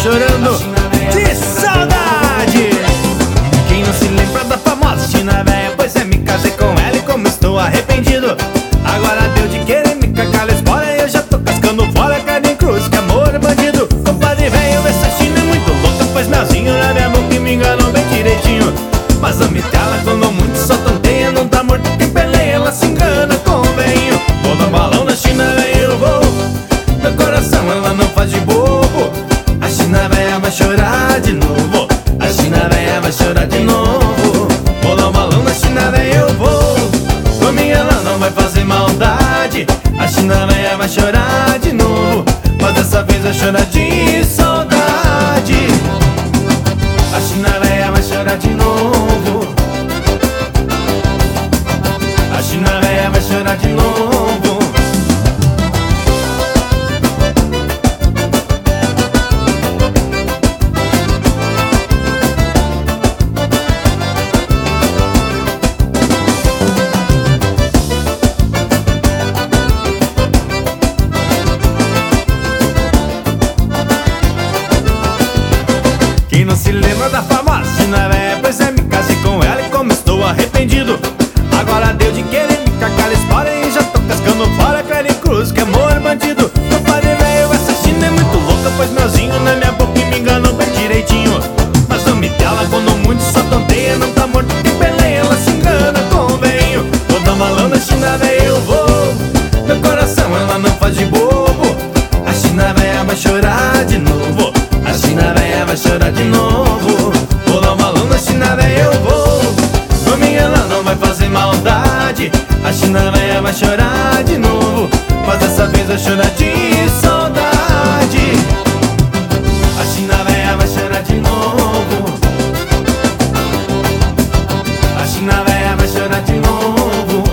chorando de saudade. Quem não se lembra da famosa China véia? Pois é, me casei com ela e como estou arrependido. Agora deu de querer me cacar espora e eu já tô cascando fora. Carne cruz, que amor é bandido. Compadre velho, essa China é muito louca. Pois melzinho na minha boca e me enganou bem direitinho. Mas a mitela quando muito só tonteia, não tá morto quem peleia, ela se engana com o velhinho. Vou dar balão na China véia, eu vou. Meu coração ela não faz de bobo. A China véia vai chorar de novo. A China véia vai chorar de novo. Vou dar balão na China véia, eu vou. Comigo ela não vai fazer maldade. A China véia vai chorar de novo. Mas dessa vez vai chorar de saudade. A China véia vai chorar de novo. A China véia vai chorar de novo. Quem não se lembra da famosa China véia? Pois é, me casei com ela e como estou arrependido. Agora deu de querer me cacar espora e já tô cascando fora. Carne cruz, que amor bandido. Compadre velho, essa China é muito louca. Pois melzinho na minha boca e me enganou bem direitinho. Mas não me dela quando muito só tonteia, não tá morto que peleia, ela se engana com o velhinho. Vou dar balão na China véia, eu vou. Meu coração ela não faz de bobo. A China véia vai chorar de novo. A China véia vai chorar de novo. Vou dar um balão na China véia, eu vou. Comigo ela não vai fazer maldade. A China véia vai chorar de novo. Mas dessa vez vai chorar de saudade. A China véia vai chorar de novo. A China véia vai chorar de novo.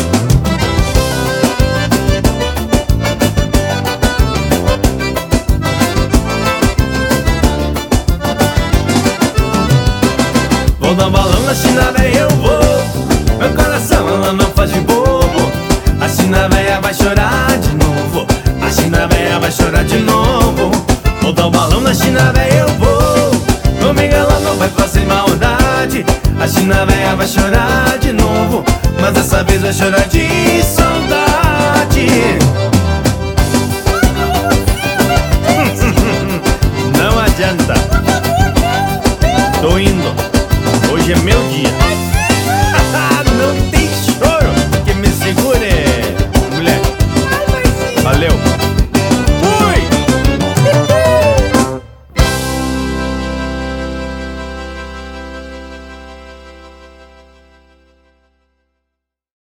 Vou dar um balão na China véia, eu vou. Meu coração ela não faz de bobo. A China véia vai chorar de novo. A China véia vai chorar de novo. Vou dar um balão na China véia, eu vou. Comigo ela não vai fazer maldade. A China véia vai chorar de novo. Mas dessa vez vai chorar de saudade. Não adianta. Tô indo. Hoje é meu